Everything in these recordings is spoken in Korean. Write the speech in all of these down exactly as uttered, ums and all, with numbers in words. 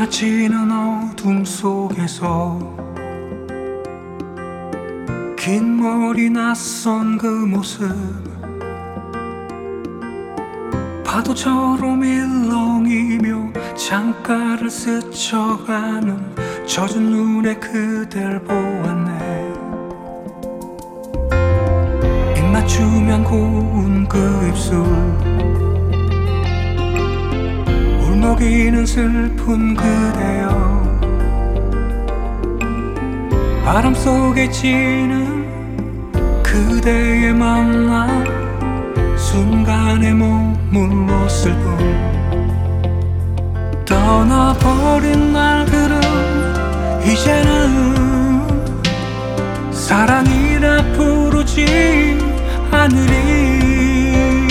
사라지는 어둠 속에서 긴 머리 낯선 그 모습, 파도처럼 일렁이며 창가를 스쳐가는 젖은 눈에 그댈 보았네. 입 맞추면 고운 그 입술, 울먹이는 슬픈 그대여, 바람 속에 지는 그대의 만남, 순간에 머물렀을 뿐. 떠나버린 날들은 이제는 사랑이라 부르지 않으리.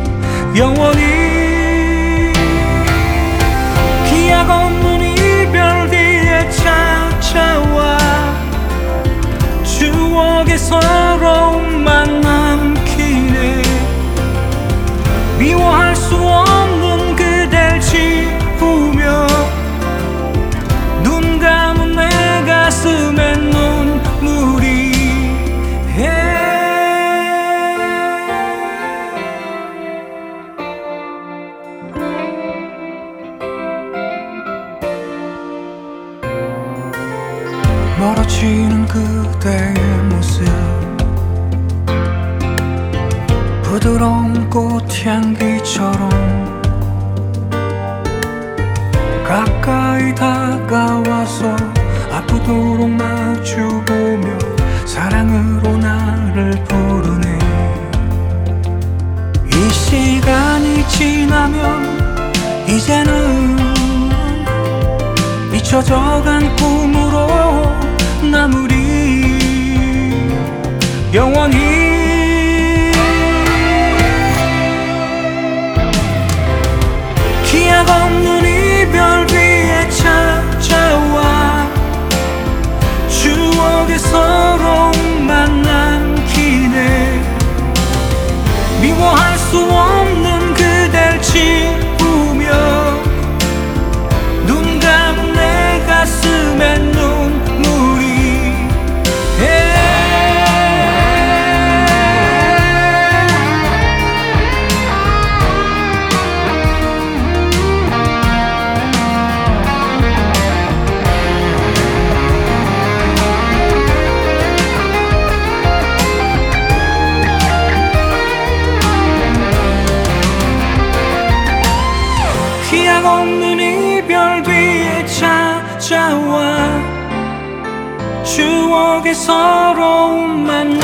영원히 기약 없는 이별 뒤에 찾아와 추억의 서러움만 남기네. 미워할 수 없는 그댈 지우며 눈 감은 내 가슴에 눈물이 멀어지는 그대의 모습, 부드러운 꽃향기처럼 가까이 다가와서 아프도록 마주보며 사랑으로 나를 부르네. 이 시간이 지나면 이제는 잊혀져간 꿈으로 남으리. 영원히 기약 없는 이별 뒤에 찾아와 추억의 서러움만 남기네. 미워할 수 없는 그댈 지우며 눈 감은 내 가슴에 눈물이 기약 없는 이별 뒤에 찾아와 추억의 서러움만